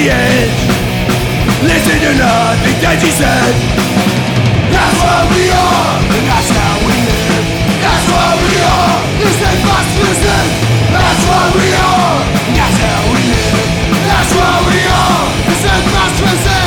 end. Listen to nothing that she said. That's what we are, and that's how we live. That's what we are, listen, must listen. That's what we are, and that's how we live. That's what we are, listen, must listen.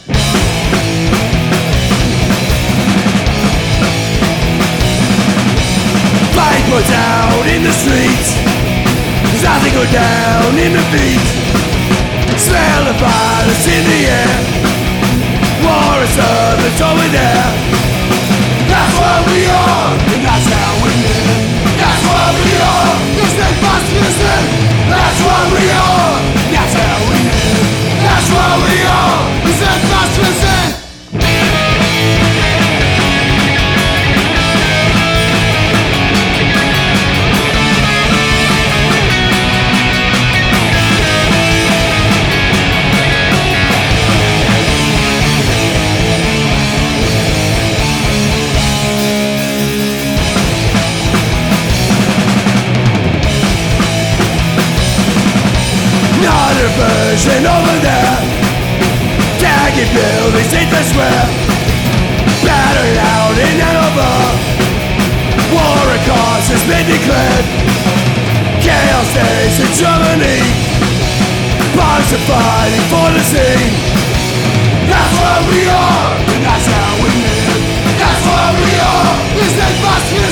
Fight goes out in the streets. There's nothing go down in the beat. Smell the violence in the air. War is it's over there. That's what we are, and that's how we live. That's what we are, listen, must listen. That's what we are, that's how we live. That's what we are, listen, must listen. Another version over there. Tagging buildings ain't the square. Battered out in Hanover. War across has been declared. Chaos days in Germany. Bombs are fighting for the sea. That's what we are, and that's how we live. That's what we are, is that must